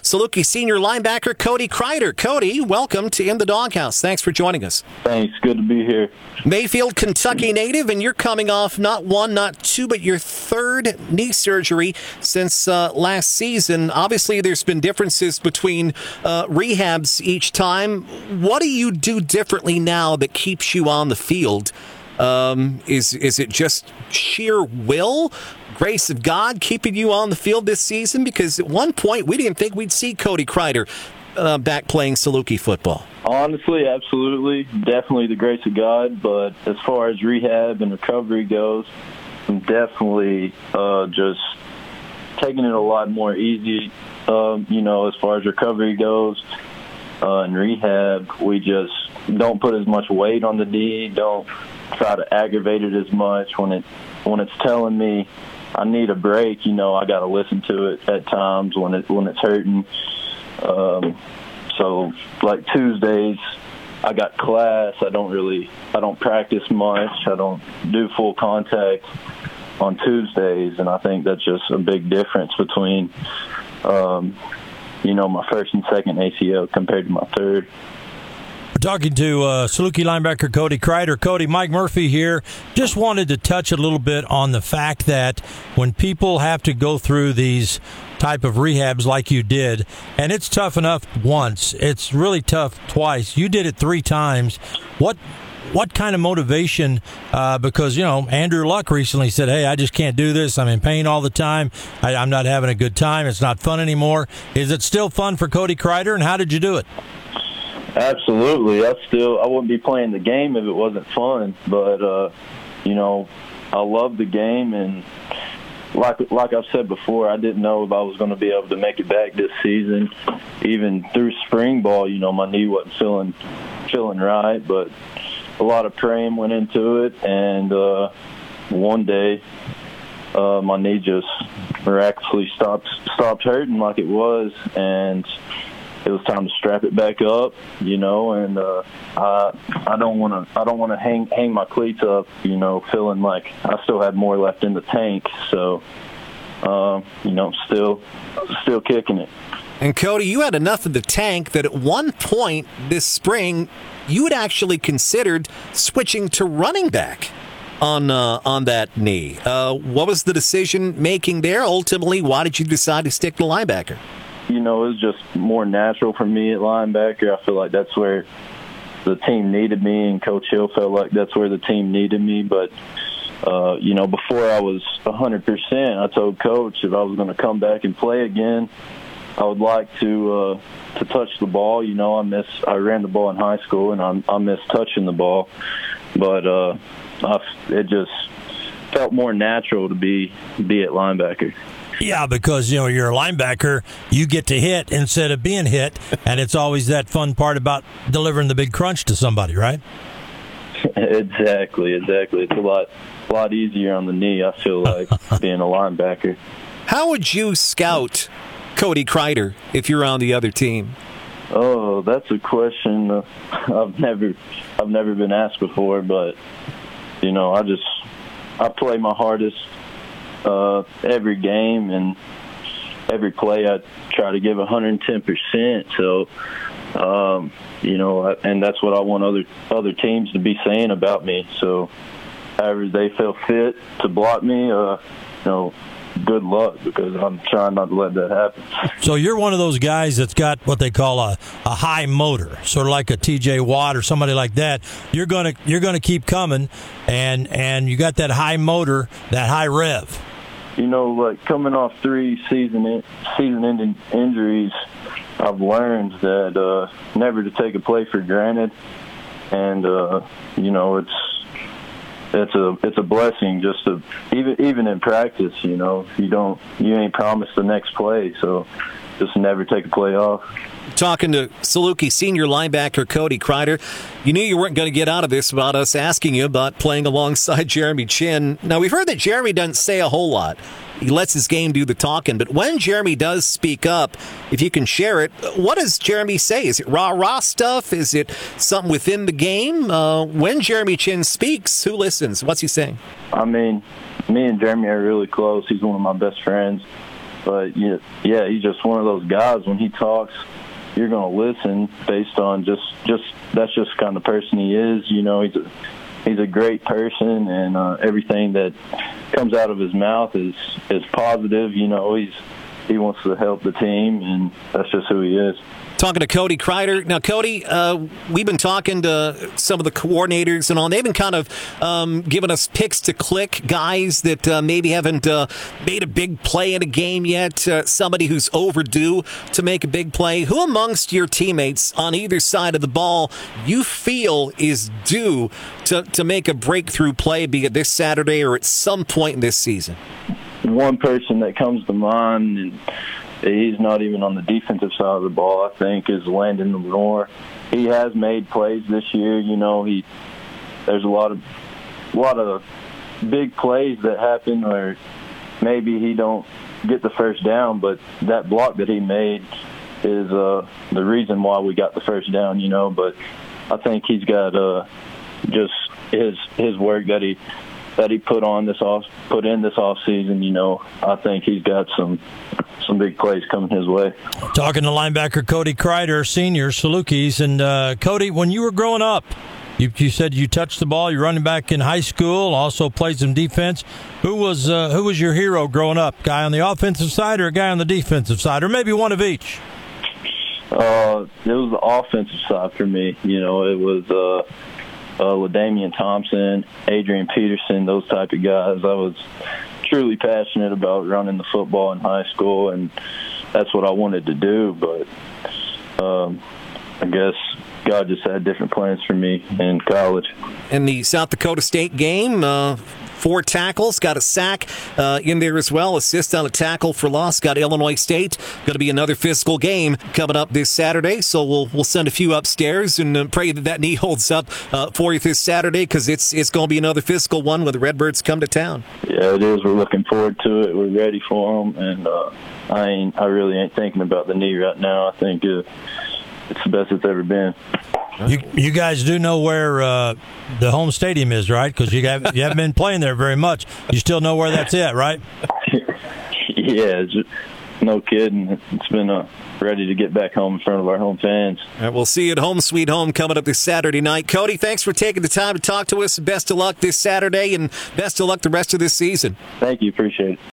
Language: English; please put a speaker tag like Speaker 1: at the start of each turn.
Speaker 1: Saluki senior linebacker Cody Kreider. Cody, welcome to In the Doghouse. Thanks for joining us.
Speaker 2: Thanks. Good to be here.
Speaker 1: Mayfield, Kentucky native, and you're coming off not one, not two, but your third knee surgery since last season. Obviously, there's been differences between rehabs each time. What do you do differently now that keeps you on the field? Is it just sheer will, grace of God keeping you on the field this season? Because at one point, we didn't think we'd see Cody Kreider back playing Saluki football.
Speaker 2: Honestly, absolutely. Definitely the grace of God. But as far as rehab and recovery goes, I'm definitely just taking it a lot more easy, as far as recovery goes. In rehab, we just don't put as much weight on the knee, don't try to aggravate it as much. When it's telling me I need a break, I got to listen to it at times when it's hurting. So like Tuesdays, I got class. I don't practice much. I don't do full contact on Tuesdays, and I think that's just a big difference between, my first and second ACL compared to my third.
Speaker 3: We're talking to Saluki linebacker Cody Kreider. Cody, Mike Murphy here. Just wanted to touch a little bit on the fact that when people have to go through these type of rehabs like you did, and it's tough enough once, it's really tough twice. You did it 3 times. What kind of motivation, because, Andrew Luck recently said, hey, I just can't do this. I'm in pain all the time. I'm not having a good time. It's not fun anymore. Is it still fun for Cody Kreider, and how did you do it?
Speaker 2: Absolutely. I wouldn't be playing the game if it wasn't fun. But, I love the game, and like I've said before, I didn't know if I was going to be able to make it back this season. Even through spring ball, my knee wasn't feeling right, but a lot of praying went into it, and one day my knee just miraculously stopped hurting like it was, and it was time to strap it back up, and I don't want to hang my cleats up, feeling like I still had more left in the tank. So, still kicking it.
Speaker 1: And Cody, you had enough of the tank that at one point this spring, you had actually considered switching to running back on that knee. What was the decision making there? Ultimately, why did you decide to stick to linebacker?
Speaker 2: It was just more natural for me at linebacker. I feel like that's where the team needed me, and Coach Hill felt like that's where the team needed me. But, before I was 100%, I told Coach if I was going to come back and play again, I would like to touch the ball. I ran the ball in high school, and I miss touching the ball. But it just felt more natural to be at linebacker.
Speaker 3: Yeah, because, you're a linebacker, you get to hit instead of being hit, and it's always that fun part about delivering the big crunch to somebody, right?
Speaker 2: Exactly. It's a lot easier on the knee, I feel like, being a linebacker.
Speaker 1: How would you scout Cody Kreider if you're on the other team?
Speaker 2: Oh, that's a question I've never been asked before, but I play my hardest every game, and every play I try to give 110%. So, and that's what I want other teams to be saying about me. So, however they feel fit to block me, good luck, because I'm trying not to let that happen.
Speaker 3: So you're one of those guys that's got what they call a high motor, sort of like a TJ Watt or somebody like that. You're gonna keep coming, and you got that high motor, that high rev.
Speaker 2: Like coming off 3 season-ending injuries, I've learned that never to take a play for granted, and it's a blessing just to even in practice. You ain't promised the next play, so just never take a play off.
Speaker 1: Talking to Saluki senior linebacker Cody Kreider. You knew you weren't going to get out of this without us asking you about playing alongside Jeremy Chinn. Now, we've heard that Jeremy doesn't say a whole lot. He lets his game do the talking. But when Jeremy does speak up, if you can share it, what does Jeremy say? Is it rah-rah stuff? Is it something within the game? When Jeremy Chinn speaks, who listens? What's he saying?
Speaker 2: I mean, me and Jeremy are really close. He's one of my best friends. But yeah, he's just one of those guys. When he talks, you're going to listen based on just that's just the kind of person he is. He's a great person, and everything that comes out of his mouth is positive. He wants to help the team, and that's just who he is.
Speaker 1: Talking to Cody Kreider. Now, Cody, we've been talking to some of the coordinators and all. They've been kind of giving us picks to click, guys that maybe haven't made a big play in a game yet, somebody who's overdue to make a big play. Who amongst your teammates on either side of the ball you feel is due to make a breakthrough play, be it this Saturday or at some point in this season?
Speaker 2: One person that comes to mind, and he's not even on the defensive side of the ball, I think, is Landon Lenore. He has made plays this year. There's a lot of big plays that happen where maybe he don't get the first down, but that block that he made is the reason why we got the first down. But I think he's got just his work that he put in this off season. I think he's got some big plays coming his way.
Speaker 3: Talking to linebacker Cody Kreider, senior, Salukis. And Cody, when you were growing up, you said you touched the ball. You're running back in high school, also played some defense. Who was your hero growing up? Guy on the offensive side or a guy on the defensive side, or maybe one of each?
Speaker 2: It was the offensive side for me. It was LaDainian Thompson, Adrian Peterson, those type of guys. I was truly passionate about running the football in high school, and that's what I wanted to do. But I guess God just had different plans for me in college.
Speaker 1: In the South Dakota State game, 4 tackles, got a sack in there as well. Assist on a tackle for loss. Got Illinois State. Going to be another physical game coming up this Saturday. So we'll send a few upstairs and pray that knee holds up for you this Saturday, because it's going to be another physical one when the Redbirds come to town.
Speaker 2: Yeah, it is. We're looking forward to it. We're ready for them, and I really ain't thinking about the knee right now. I think it's the best it's ever been.
Speaker 3: You guys do know where the home stadium is, right? Because you haven't been playing there very much. You still know where that's at, right?
Speaker 2: Yeah, no kidding. It's been ready to get back home in front of our home fans.
Speaker 1: All right, we'll see you at Home Sweet Home coming up this Saturday night. Cody, thanks for taking the time to talk to us. Best of luck this Saturday, and best of luck the rest of this season.
Speaker 2: Thank you. Appreciate it.